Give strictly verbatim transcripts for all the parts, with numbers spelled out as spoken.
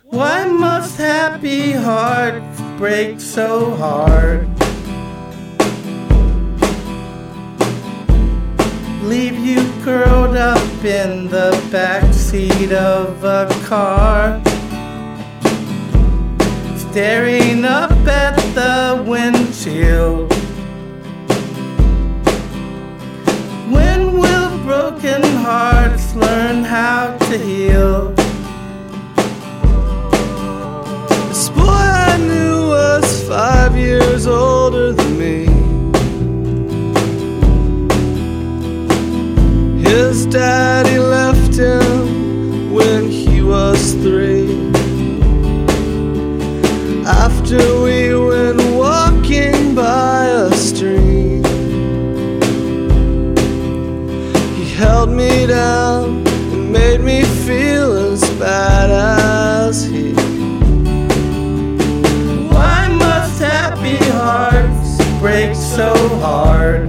Why must happy hearts break so hard? Leave you curled up in the backseat of a car, staring up at the windshield. When will broken hearts learn how to heal? This boy I knew was five years older than me. His daddy left him when he was three. After we went walking by a stream, he held me down and made me feel as bad as he. Why must happy hearts break so hard?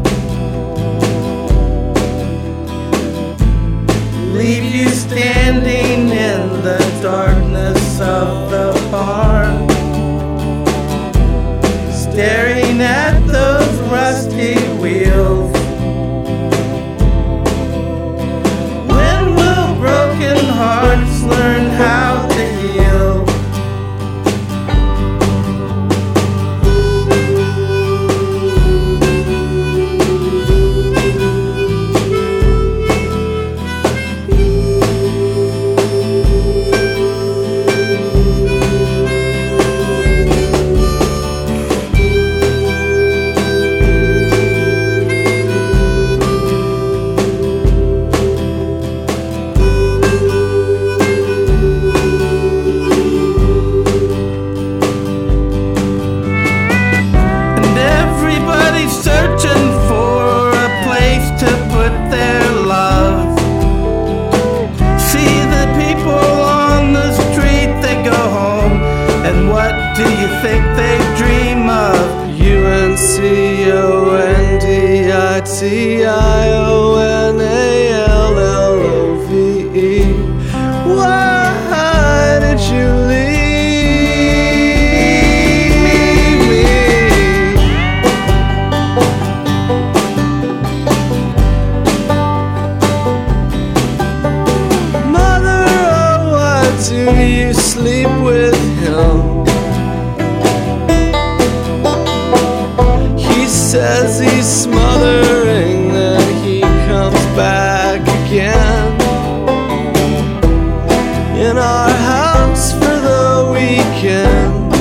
Leave you standing in the darkness of the barn, staring at those rusty wheels. When will broken hearts learn how to heal? Searching for a place to put their love. See the people on the street, they go home, and what do you think they dream of? U N C O N D I T I O N A L L O V E. Why did you leave? Do you sleep with him? He says he's smothering, then he comes back again in our house for the weekend.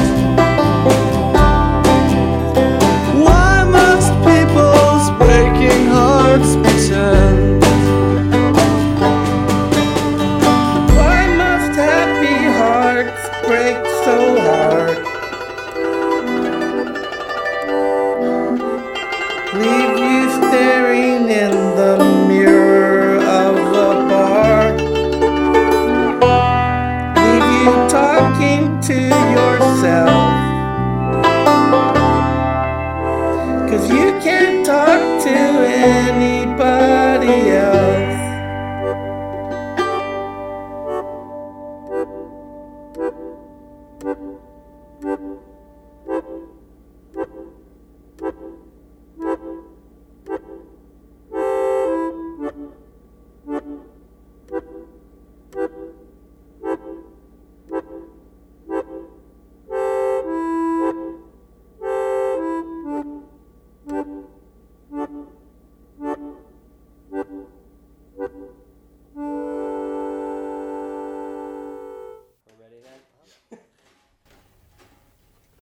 Why must people's breaking hearts pretend? Break so hard, leave you staring in the mirror of a bar, leave you talking to yourself, 'cause you can't talk to anybody else. Thank you.